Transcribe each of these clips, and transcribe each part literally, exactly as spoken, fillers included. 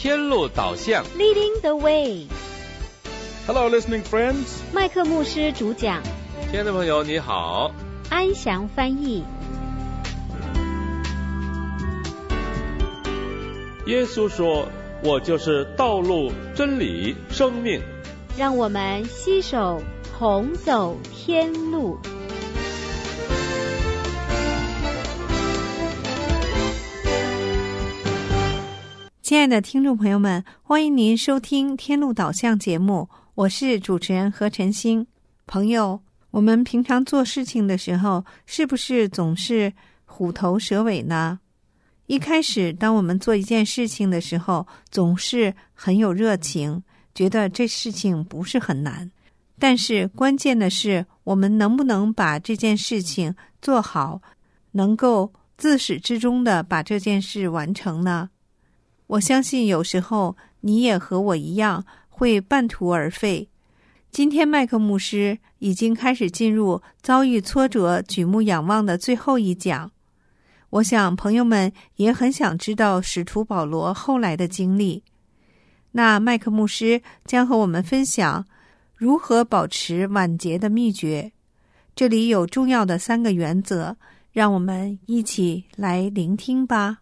天路导向 Leading the way. Hello, listening friends. 麦克牧师主讲， 亲爱的朋友你好， 安祥翻译。 耶稣说，我就是道路、真理、生命。 让我们携手同走天路。 亲爱的听众朋友们，欢迎您收听天路导向节目，我是主持人何晨星。朋友，我们平常做事情的时候，是不是总是虎头蛇尾呢？一开始当我们做一件事情的时候，总是很有热情，觉得这事情不是很难，但是关键的是我们能不能把这件事情做好，能够自始至终的把这件事完成呢？我相信有时候你也和我一样会半途而废。今天麦克牧师已经开始进入遭遇挫折举目仰望的最后一讲，我想朋友们也很想知道使徒保罗后来的经历。那麦克牧师将和我们分享如何保持晚节的秘诀，这里有重要的三个原则，让我们一起来聆听吧。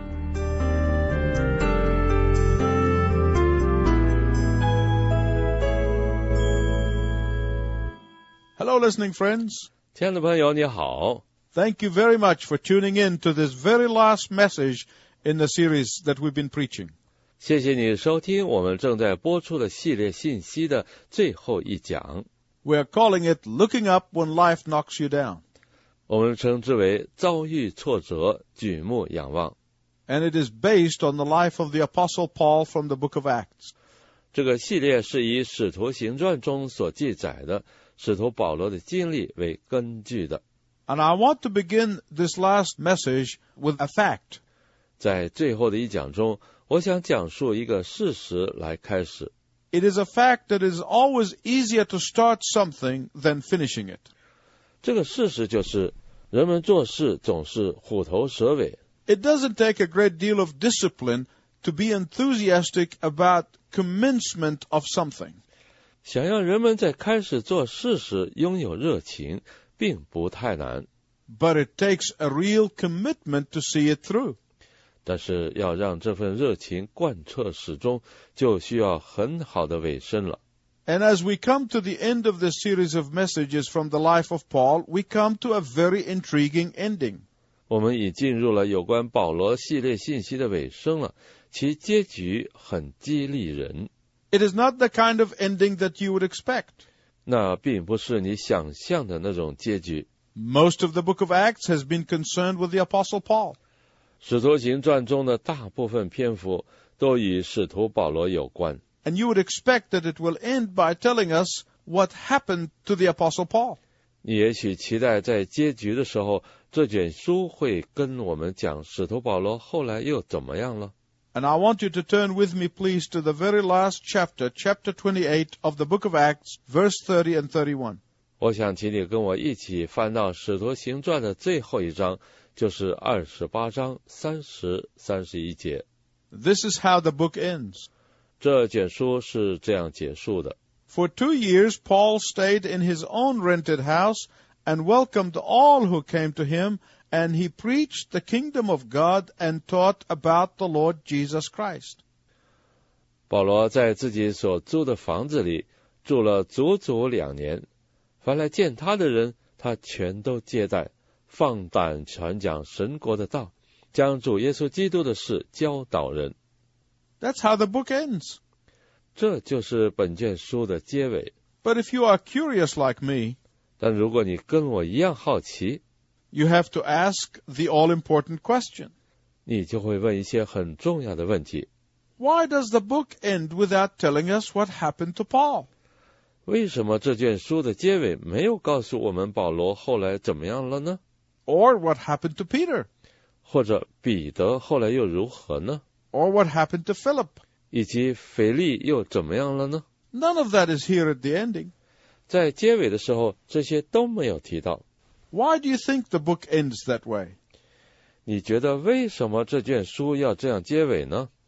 Hello, listening friends. 亲爱的朋友你好， Thank you very much for tuning in to this very last message in the series that we've been preaching. 谢谢你收听我们正在播出的系列信息的最后一讲， We are calling it Looking Up When Life Knocks You Down. 我们称之为遭遇挫折举目仰望， And it is based on the life of the Apostle Paul from the book of Acts. 这个系列是以使徒行传中所记载的使徒保罗的经历为根据的。 And I want to begin this last message with a fact. 在最后的一讲中，我想讲述一个事实来开始。 It is a fact that it is always easier to start something than finishing it. 这个事实就是人们做事总是虎头蛇尾。 It doesn't take a great deal of discipline to be enthusiastic about commencement of something. 想要人们在开始做事时拥有热情，并不太难， But it takes a real commitment to see it through. 但是要让这份热情贯彻始终，就需要很好的尾声了。 And as we come to the end of this series of messages from the life of Paul, we come to a very intriguing ending. 我们已进入了有关保罗系列信息的尾声了，其结局很激励人。 It is not the kind of ending that you would expect. 那并不是你想象的那种结局。 Most of the book of Acts has been concerned with the Apostle Paul. 使徒行传中的大部分篇幅都与使徒保罗有关。 And you would expect that it will end by telling us what happened to the Apostle Paul. 你也许期待在结局的时候，这卷书会跟我们讲使徒保罗后来又怎么样了。 And I want you to turn with me, please, to the very last chapter, chapter twenty-eight of the book of Acts, verse thirty and thirty-one. 我想请你跟我一起翻到使徒行传的最后一章，就是二十八章三十、三十一节。 This is how the book ends. 这卷书是这样结束的。 For two years, Paul stayed in his own rented house and welcomed all who came to him, and he preached the kingdom of God and taught about the Lord Jesus Christ. 保罗在自己所租的房子里住了足足两年，凡来见他的人，他全都接待，放胆传讲神国的道，将主耶稣基督的事教导人。 That's how the book ends. 这就是本卷书的结尾。 But if you are curious like me, 但如果你跟我一样好奇， you have to ask the all-important question. 你就会问一些很重要的问题。 Why does the book end without telling us what happened to Paul? 为什么这卷书的结尾没有告诉我们保罗后来怎么样了呢？ Or what happened to Peter? 或者彼得后来又如何呢？ Or what happened to Philip? 以及腓力又怎么样了呢？ None of that is here at the ending. 在结尾的时候，这些都没有提到。 Why do you think the book ends that way? 你觉得为什么这卷书要这样结尾呢？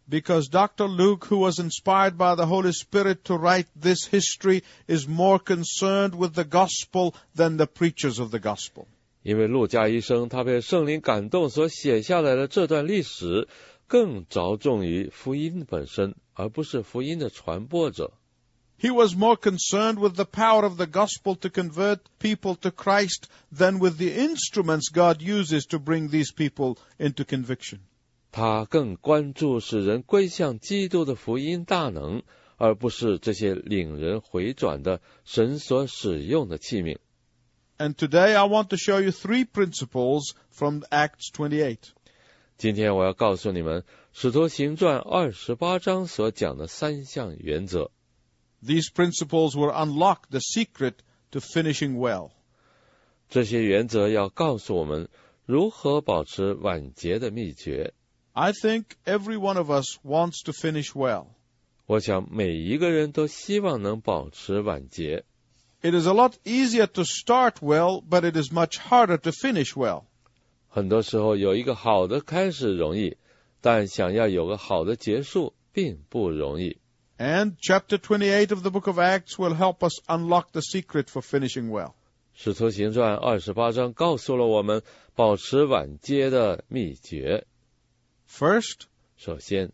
because Doctor Luke, who was inspired by the Holy Spirit to write this history, is more concerned with the gospel than the preachers of the gospel. 因为路加医生他被圣灵感动所写下来的这段历史，更着重于福音本身，而不是福音的传播者。 He was more concerned with the power of the gospel to convert people to Christ than with the instruments God uses to bring these people into conviction. 他更关注使人归向基督的福音大能，而不是这些领人回转的神所使用的器皿。 And today I want to show you three principles from Acts twenty-eight. 今天我要告诉你们，使徒行传二十八章所讲的三项原则。 These principles will unlock the secret to finishing well. 这些原则要告诉我们如何保持晚节的秘诀。 I think every one of us wants to finish well. 我想每一个人都希望能保持晚节。 It is a lot easier to start well, but it is much harder to finish well. 很多时候有一个好的开始容易，但想要有个好的结束并不容易。 And chapter twenty-eight of the book of Acts will help us unlock the secret for finishing well. 使徒行传二十八章告诉了我们保持晚节的秘诀。 First, 首先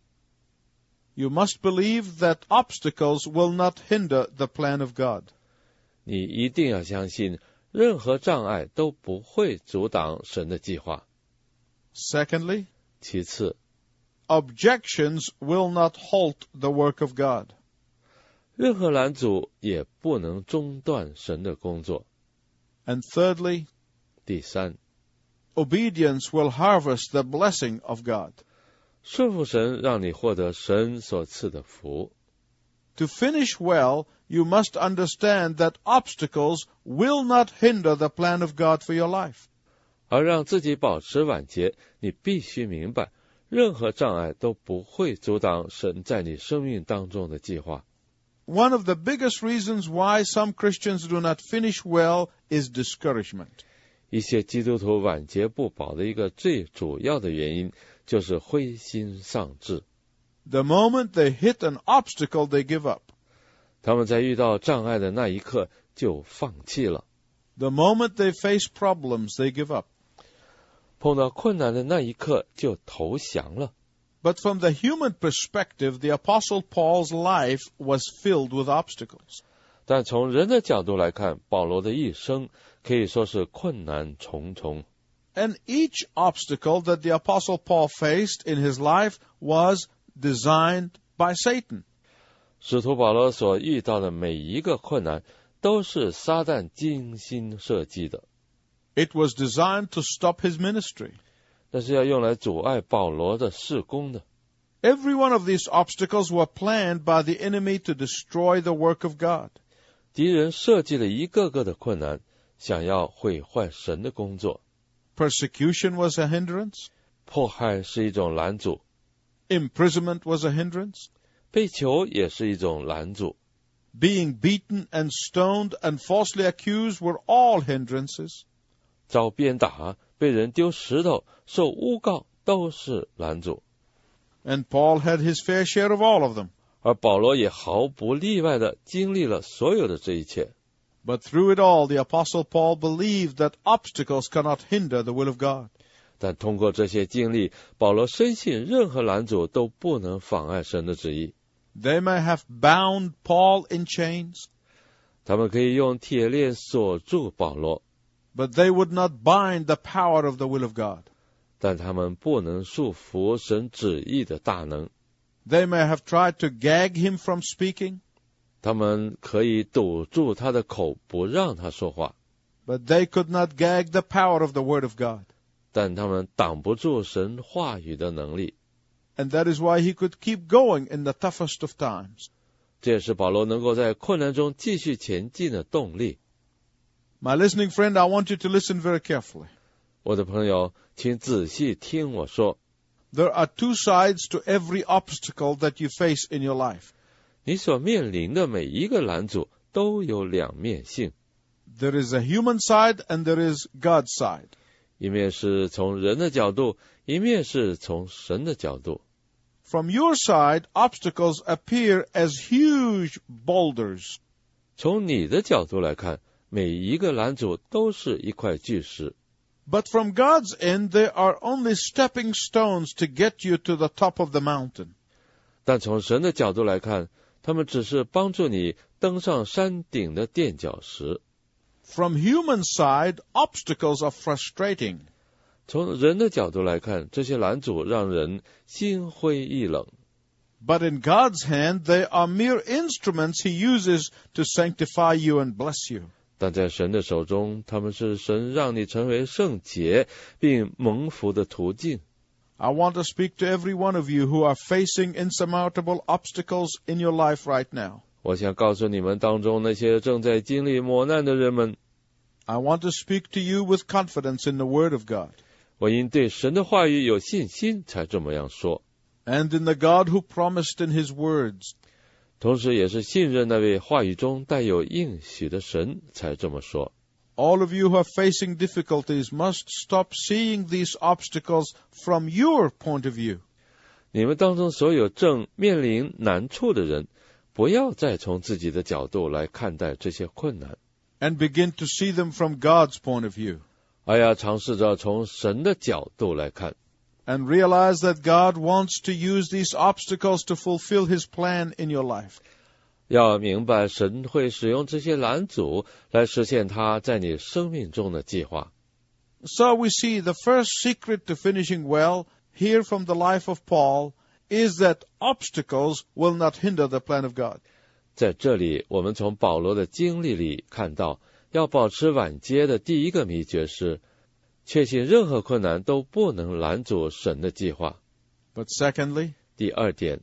you must believe that obstacles will not hinder the plan of God. 你一定要相信任何障碍都不会阻挡神的计划。 Secondly, 其次 objections will not halt the work of God. 任何拦阻也不能中断神的工作。 And thirdly, 第三， obedience will harvest the blessing of God. 顺服神让你获得神所赐的福。 To finish well, you must understand that obstacles will not hinder the plan of God for your life. 而让自己保持晚节，你必须明白，任何障碍都不会阻挡神在你生命当中的计划。 One of the biggest reasons why some Christians do not finish well is discouragement. 一些基督徒晚节不保的一个最主要的原因，就是灰心丧志。 The moment they hit an obstacle, they give up. 他们在遇到障碍的那一刻就放弃了。 The moment they face problems, they give up. 碰到困难的那一刻就投降了。 But from the human perspective, the Apostle Paul's life was filled with obstacles. 但从人的角度来看，保罗的一生可以说是困难重重。 And each obstacle that the Apostle Paul faced in his life was designed by Satan. 使徒保罗所遇到的每一个困难，都是撒旦精心设计的。 It was designed to stop his ministry. 那是要用来阻碍保罗的事工的。 Every one of these obstacles were planned by the enemy to destroy the work of God. 敌人设计了一个个的困难，想要毁坏神的工作。 Persecution was a hindrance. 迫害是一种拦阻， Imprisonment was a hindrance. 被囚也是一种拦阻， Being beaten and stoned and falsely accused were all hindrances. 遭鞭打、被人丢石头、受诬告都是拦阻。 And Paul had his fair share of all of them. 而保罗也毫不例外地经历了所有的这一切。 But through it all, the Apostle Paul believed that obstacles cannot hinder the will of God. 但通过这些经历，保罗深信任何拦阻都不能妨碍神的旨意。 They may have bound Paul in chains, 他们可以用铁链锁住保罗， but they would not bind the power of the will of God. 但他们不能束缚神旨意的大能。 They may have tried to gag him from speaking, 他们可以堵住他的口，不让他说话， but they could not gag the power of the Word of God. 但他们挡不住神话语的能力。 And that is why he could keep going in the toughest of times. 这也是保罗能够在困难中继续前进的动力。 My listening friend, I want you to listen very carefully. 我的朋友，请仔细听我说， There are two sides to every obstacle that you face in your life. 你所面临的每一个拦阻都有两面性， There is a human side and there is God's side. 一面是从人的角度，一面是从神的角度。 From your side, obstacles appear as huge boulders. 从你的角度来看，每一个拦阻都是一块巨石。 But from God's end, they are only stepping stones to get you to the top of the mountain. 但从神的角度来看，他们只是帮助你登上山顶的垫脚石。 From human side, obstacles are frustrating. 从人的角度来看，这些拦阻让人心灰意冷。 But in God's hand, they are mere instruments He uses to sanctify you and bless you. 但在神的手中，他们是神让你成为圣洁并蒙福的途径。 I want to speak to every one of you who are facing insurmountable obstacles in your life right now. 我想告诉你们当中那些正在经历磨难的人们， I want to speak to you with confidence in the Word of God. 我因对神的话语有信心才这么样说， And in the God who promised in His words. 同时也是信任那位话语中带有应许的神才这么说。 All of you who are facing difficulties must stop seeing these obstacles from your point of view. 你们当中所有正面临难处的人，不要再从自己的角度来看待这些困难， And begin to see them from God's point of view. 而要尝试着从神的角度来看， And realize that God wants to use these obstacles to fulfill His plan in your life. 要明白神会使用这些拦阻来实现他在你生命中的计划。 So we see the first secret to finishing well, here from the life of Paul, is that obstacles will not hinder the plan of God. 在这里，我们从保罗的经历里看到，要保持晚节的第一个秘诀是，确信任何困难都不能拦阻神的计划。 But secondly, 第二点，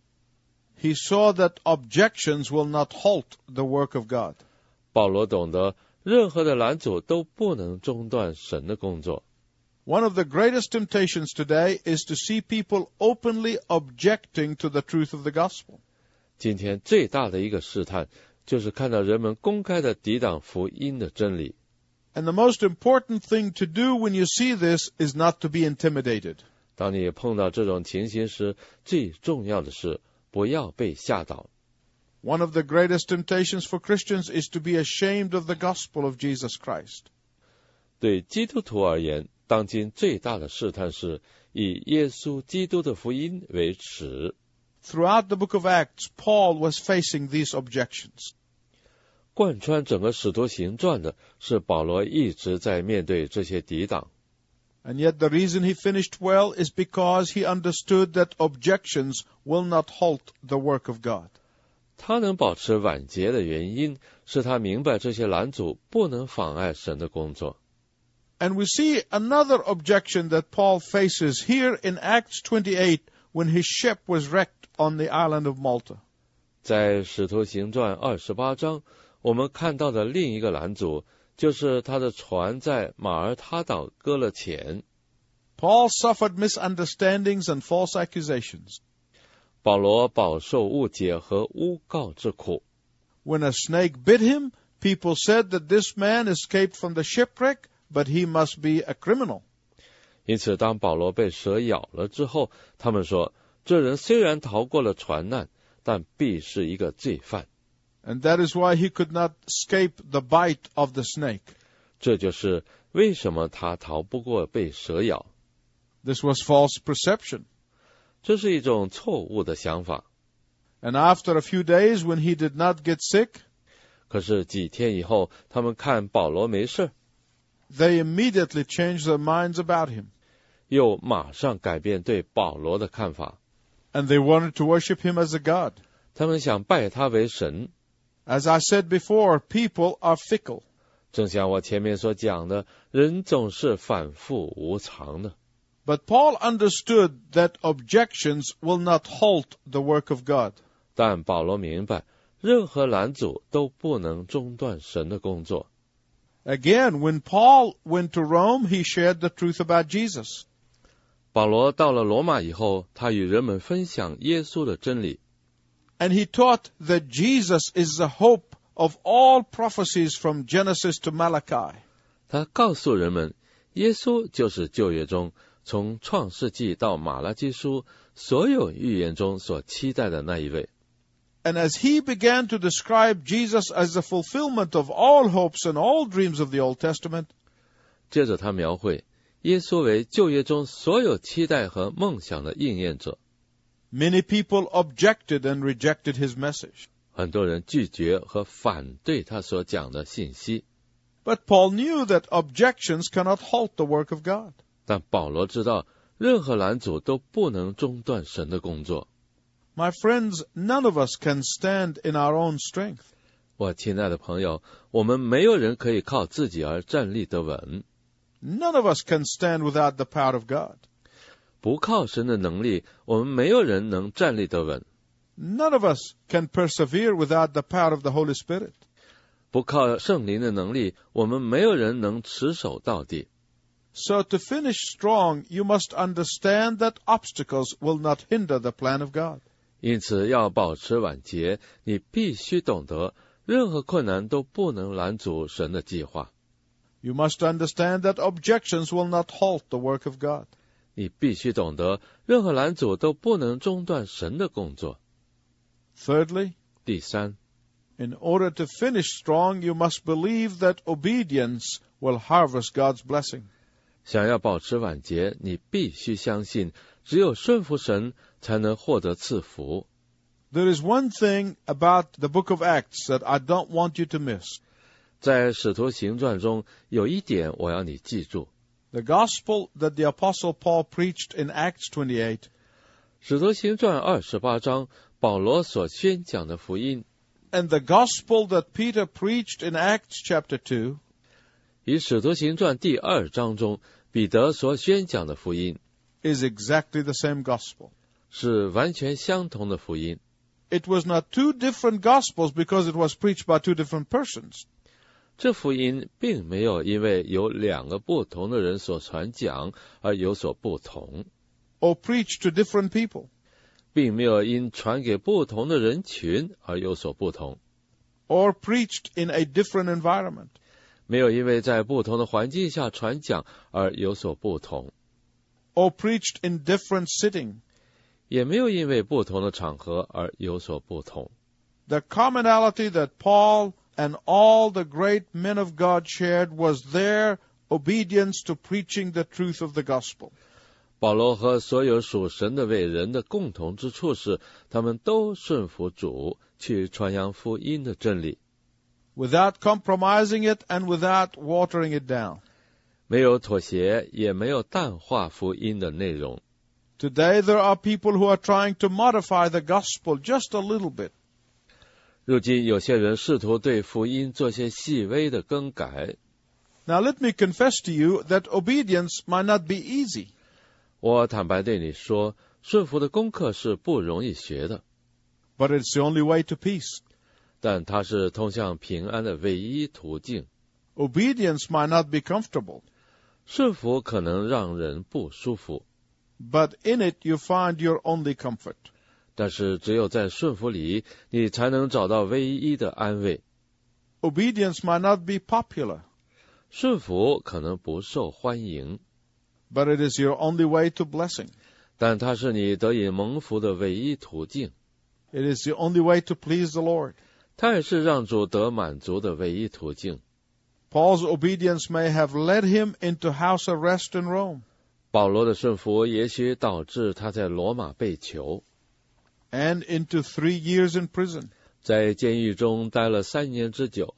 he saw that objections will not halt the work of God. 保罗懂得任何的拦阻都不能中断神的工作。 One of the greatest temptations today is to see people openly objecting to the truth of the gospel. 今天最大的一个试探，就是看到人们公开的抵挡福音的真理。 And the most important thing to do when you see this is not to be intimidated. 当你碰到这种情形时，最重要的是不要被吓倒。 One of the greatest temptations for Christians is to be ashamed of the gospel of Jesus Christ. 对基督徒而言，当今最大的试探是以耶稣基督的福音为耻。 Throughout the book of Acts, Paul was facing these objections. 贯穿整个使徒行传的是保罗一直在面对这些抵挡。 And yet the reason he finished well is because he understood that objections will not halt the work of God. 他能保持晚节的原因，是他明白这些拦阻不能妨碍神的工作。 And we see another objection that Paul faces here in Acts twenty-eight when his ship was wrecked on the island of Malta. 在使徒行传二十八章，我们看到的另一个拦阻，就是他的船在马耳他岛搁了浅。 Paul suffered misunderstandings and false accusations. 保罗饱受误解和诬告之苦。 When a snake bit him, people said that this man escaped from the shipwreck, but he must be a criminal. 因此，当保罗被蛇咬了之后，他们说，这人虽然逃过了船难，但必是一个罪犯。 And that is why he could not escape the bite of the snake. 这就是为什么他逃不过被蛇咬。 This was false perception. 这是一种错误的想法。 And after a few days, when he did not get sick, 可是几天以后，他们看保罗没事， they immediately changed their minds about him. 又马上改变对保罗的看法。 And they wanted to worship him as a god. 他们想拜他为神。 As I said before, people are fickle. 正像我前面所讲的，人总是反复无常的。 But Paul understood that objections will not halt the work of God. 但保罗明白，任何拦阻都不能中断神的工作。 Again, when Paul went to Rome, he shared the truth about Jesus. 保罗到了罗马以后，他与人们分享耶稣的真理。 And he taught that Jesus is the hope of all prophecies from Genesis to Malachi. 他告诉人们，耶稣就是旧约中从创世纪到马拉基书所有预言中所期待的那一位。 And as he began to describe Jesus as the fulfillment of all hopes and all dreams of the Old Testament, 接着他描绘耶稣为旧约中所有期待和梦想的应验者。 many people objected and rejected his message. 很多人拒绝和反对他所讲的信息。 But Paul knew that objections cannot halt the work of God. 但保罗知道，任何拦阻都不能中断神的工作。 My friends, none of us can stand in our own strength. 我亲爱的朋友，我们没有人可以靠自己而站立得稳。 None of us can stand without the power of God. 不靠神的能力，我们没有人能站立得稳。 None of us can persevere without the power of the Holy Spirit. 不靠圣灵的能力，我们没有人能持守到底。 So to finish strong, you must understand that obstacles will not hinder the plan of God. 因此，要保持晚节，你必须懂得，任何困难都不能拦阻神的计划。 You must understand that objections will not halt the work of God. 你必须懂得，任何拦阻都不能中断神的工作。 Thirdly, 第三， in order to finish strong, you must believe that obedience will harvest God's blessing. 想要保持晚节，你必须相信，只有顺服神，才能获得赐福。 There is one thing about the book of Acts that I don't want you to miss. 在使徒行传中，有一点我要你记住。 The gospel that the Apostle Paul preached in Acts twenty-eight, 使徒行传二十八章，保罗所宣讲的福音， and the gospel that Peter preached in Acts chapter two, 与使徒行传第二章中彼得所宣讲的福音， is exactly the same gospel. 是完全相同的福音。 It was not two different gospels because it was preached by two different persons. 这福音并没有因为有两个不同的人所传讲而有所不同， or preached to different people. 并没有因传给不同的人群而有所不同， or preached in a different environment. 没有因为在不同的环境下传讲而有所不同， or preached in different sitting. 也没有因为不同的场合而有所不同。 The commonality that Paul and all the great men of God shared was their obedience to preaching the truth of the gospel. 保罗和所有属神的伟人的共同之处是，他们都顺服主，去传扬福音的真理， without compromising it and without watering it down. 没有妥协，也没有淡化福音的内容。 Today there are people who are trying to modify the gospel just a little bit. 如今有些人试图对福音做些细微的更改。 Now let me confess to you that obedience might not be easy. 我坦白对你说，顺服的功课是不容易学的， But it's the only way to peace. 但它是通向平安的唯一途径。 Obedience might not be comfortable, 顺服可能让人不舒服， but in it you find your only comfort. 但是只有在顺服里，你才能找到唯一的安慰。 Obedience might not be popular, 顺服可能不受欢迎， but it is your only way to blessing. 但它是你得以蒙福的唯一途径。 It is the only way to please the Lord. 它也是让主得满足的唯一途径。 Paul's obedience may have led him into house arrest in Rome, 保罗的顺服也许导致他在罗马被囚， and into three years in prison. 在监狱中待了三年之久。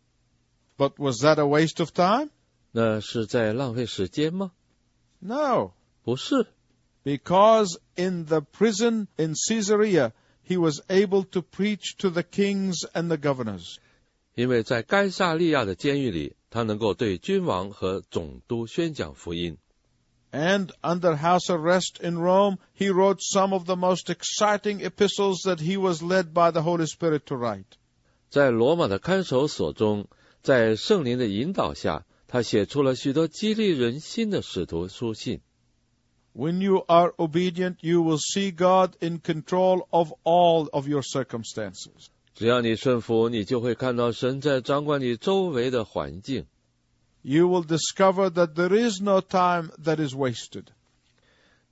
But was that a waste of time? 那是在浪费时间吗？ No, 不是， because in the prison in Caesarea, he was able to preach to the kings and the governors. 因为在该撒利亚的监狱里，他能够对君王和总督宣讲福音。 And under house arrest in Rome, he wrote some of the most exciting epistles that he was led by the Holy Spirit to write. 在罗马的看守所中，在圣灵的引导下，他写出了许多激励人心的使徒书信。 When you are obedient, you will see God in control of all of your circumstances. 只要你顺服，你就会看到神在掌管你周围的环境。 You will discover that there is no time that is wasted.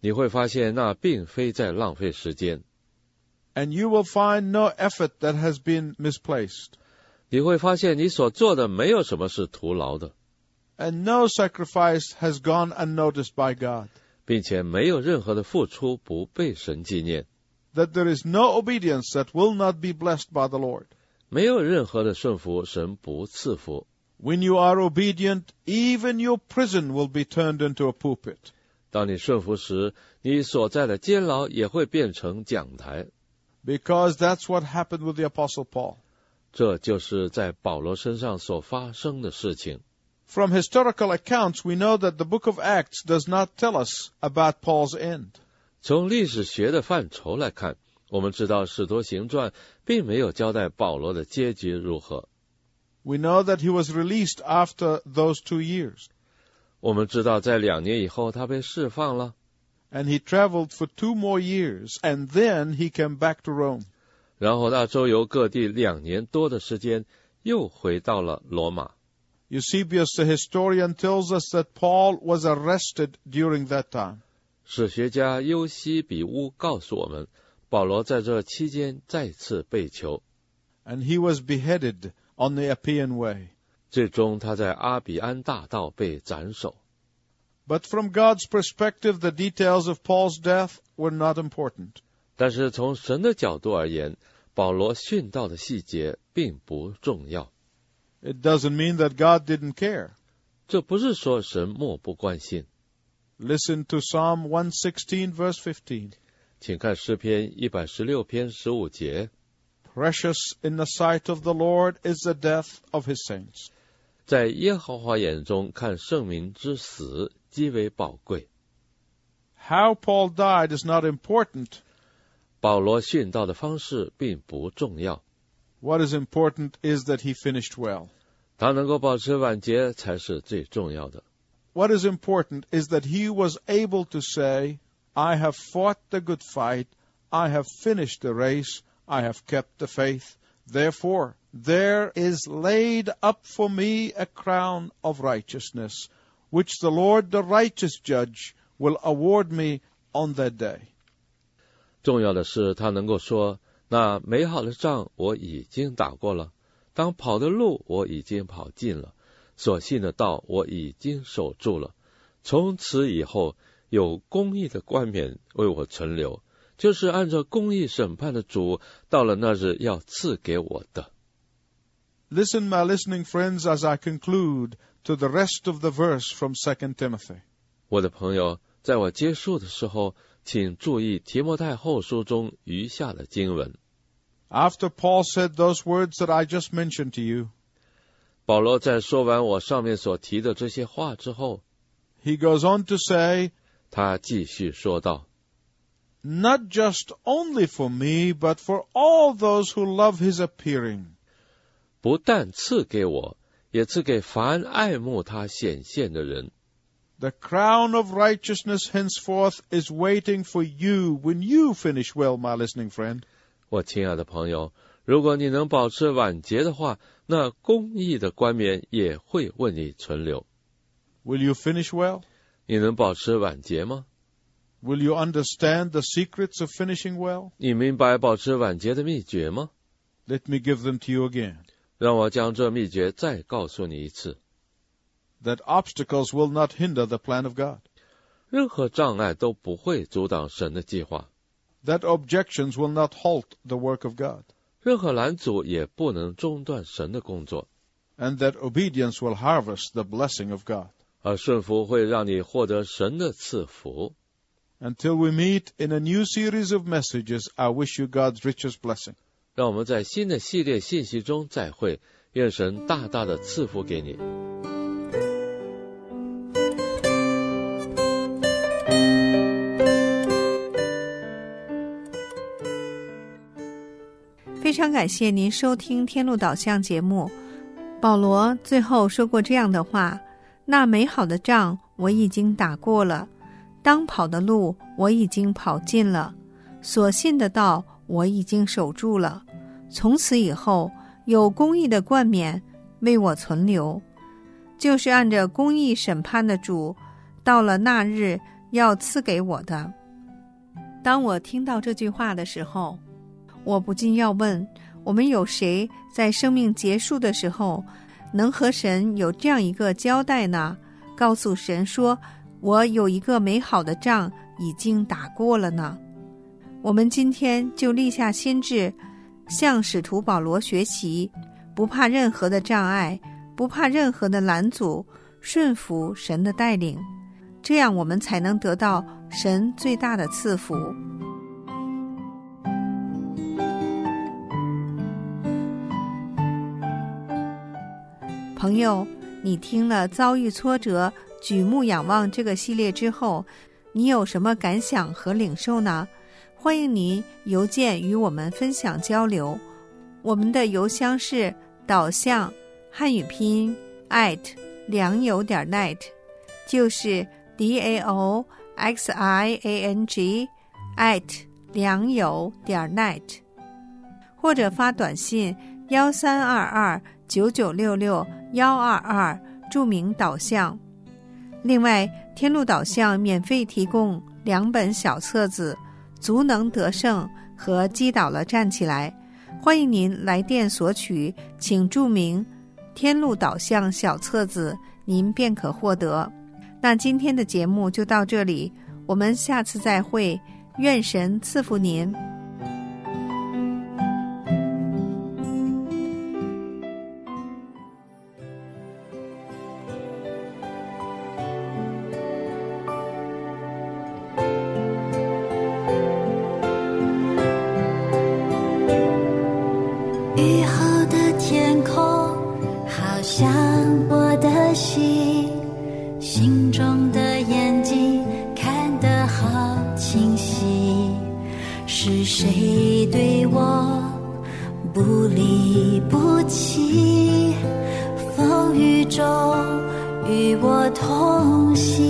你会发现那并非在浪费时间。 And you will find no effort that has been misplaced. 你会发现你所做的没有什么是徒劳的。 And no sacrifice has gone unnoticed by God. 并且没有任何的付出不被神纪念。 That there is no obedience that will not be blessed by the Lord. 没有任何的顺服，神不赐福。 When you are obedient, even your prison will be turned into a pulpit. 当你顺服时，你所在的监牢也会变成讲台。 Because that's what happened with the Apostle Paul. 这就是在保罗身上所发生的事情。 From historical accounts, we know that the book of Acts does not tell us about Paul's end. 从历史学的范畴来看，我们知道《使徒行传》并没有交代保罗的结局如何。 We know that he was released after those two years. 我们知道在两年以后他被释放了。 And he traveled for two more years, and then he came back to Rome. 然后他周游各地两年多的时间，又回到了罗马。 Eusebius, the historian, tells us that Paul was arrested during that time. 史学家尤西比乌告诉我们，保罗在这期间再次被囚。 And he was beheaded on the Appian Way. 最终他在阿比安大道被斩首。 But from God's perspective, the details of Paul's death were not important. 但是从神的角度而言，保罗殉道的细节并不重要。 It doesn't mean that God didn't care. 这不是说神漠不关心。 Listen to Psalm one sixteen, verse fifteen. 请看诗篇一百十六篇十五节。 Precious in the sight of the Lord is the death of his saints. 在耶和华眼中看圣民之死极为宝贵。 How Paul died is not important. 保罗殉道的方式并不重要。 What is important is that he finished well. 他能够保持晚节才是最重要的。 What is important is that he was able to say, I have fought the good fight, I have finished the race, I have kept the faith. Therefore, there is laid up for me a crown of righteousness, which the Lord, the righteous judge, will award me on that day. 重要的是他能够说，那美好的仗我已经打过了，当跑的路我已经跑尽了，所信的道我已经守住了，从此以后有公义的冠冕为我存留，就是按照公义审判的主到了那日要赐给我的。 Listen, my listening friends, as I conclude to the rest of the verse from Second Timothy. 我的朋友，在我结束的时候，请注意提摩太后书中余下的经文。 After Paul said those words that I just mentioned to you, 保罗在说完我上面所提的这些话之后， he goes on to say, 他继续说道， Not just only for me, but for all those who love his appearing. 不但赐给我，也赐给凡爱慕他显现的人。 The crown of righteousness henceforth is waiting for you when you finish well, my listening friend. 我亲爱的朋友，如果你能保持晚节的话，那公义的冠冕也会为你存留。 Will you finish well? 你能保持晚节吗？ Will you understand the secrets of finishing well? 你明白保持晚节的秘诀吗？ Let me give them to you again. 让我将这秘诀再告诉你一次。 That obstacles will not hinder the plan of God. 任何障碍都不会阻挡神的计划。 That objections will not halt the work of God. 任何拦阻也不能中断神的工作。 And that obedience will harvest the blessing of God. 而顺服会让你获得神的赐福。 Until we meet in a new series of messages, I wish you God's richest blessing. 让我们在新的系列信息中再会，愿神大大的赐福给你。 非常感谢您收听天路导向节目。保罗最后说过这样的话，那美好的仗我已经打过了，当跑的路我已经跑尽了，所信的道我已经守住了，从此以后有公义的冠冕为我存留，就是按着公义审判的主到了那日要赐给我的。当我听到这句话的时候，我不禁要问，我们有谁在生命结束的时候能和神有这样一个交代呢？告诉神说，我有一个美好的仗已经打过了呢？我们今天就立下心志，向使徒保罗学习，不怕任何的障碍，不怕任何的拦阻，顺服神的带领，这样我们才能得到神最大的赐福。朋友，你听了遭遇挫折举目仰望这个系列之后，你有什么感想和领受呢？欢迎你邮件与我们分享交流，我们的邮箱是导向汉语拼音 at 良友点 net， 就是 d a o x i a n g at 良友点 net， 或者发短信幺三二二九九六六幺二二，注明导向。另外，天路导向免费提供两本小册子，足能得胜和击倒了站起来，欢迎您来电索取，请注明天路导向小册子，您便可获得。那今天的节目就到这里，我们下次再会，愿神赐福您。 雨后的天空好像我的心，心中的眼睛看得好清晰，是谁对我不离不弃，风雨中与我同行，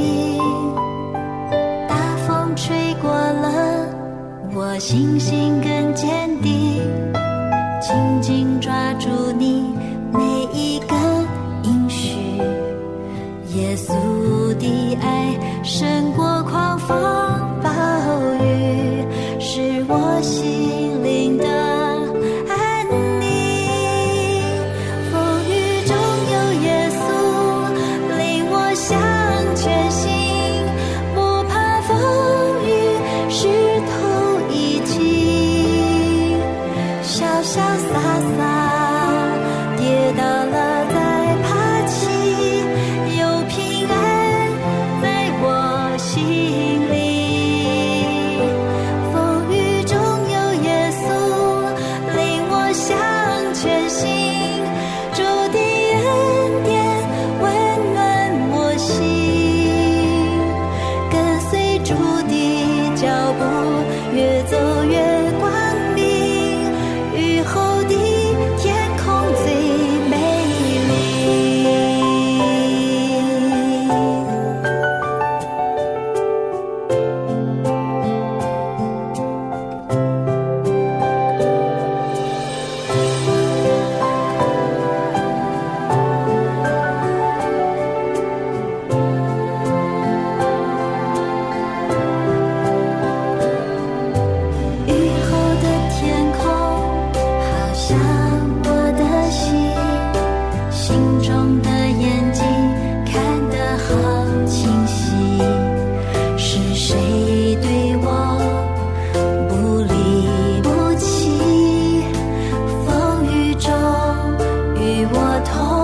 大风吹过了，我信心更坚定，紧紧抓住你每一个应许，耶稣的爱胜过狂风暴雨，是我心灵的安宁。风雨中有耶稣领我向前行，不怕风雨石头已经潇潇洒洒，跌倒了再爬起，有平安在我心里。风雨中有耶稣领我向前行，主的恩典温暖我心，跟随主的脚步，越走越光明，雨后的天空最美丽。雨后的天空好像我的心，心中的眼睛看得好清晰，是谁对我不离不弃，风雨中与我同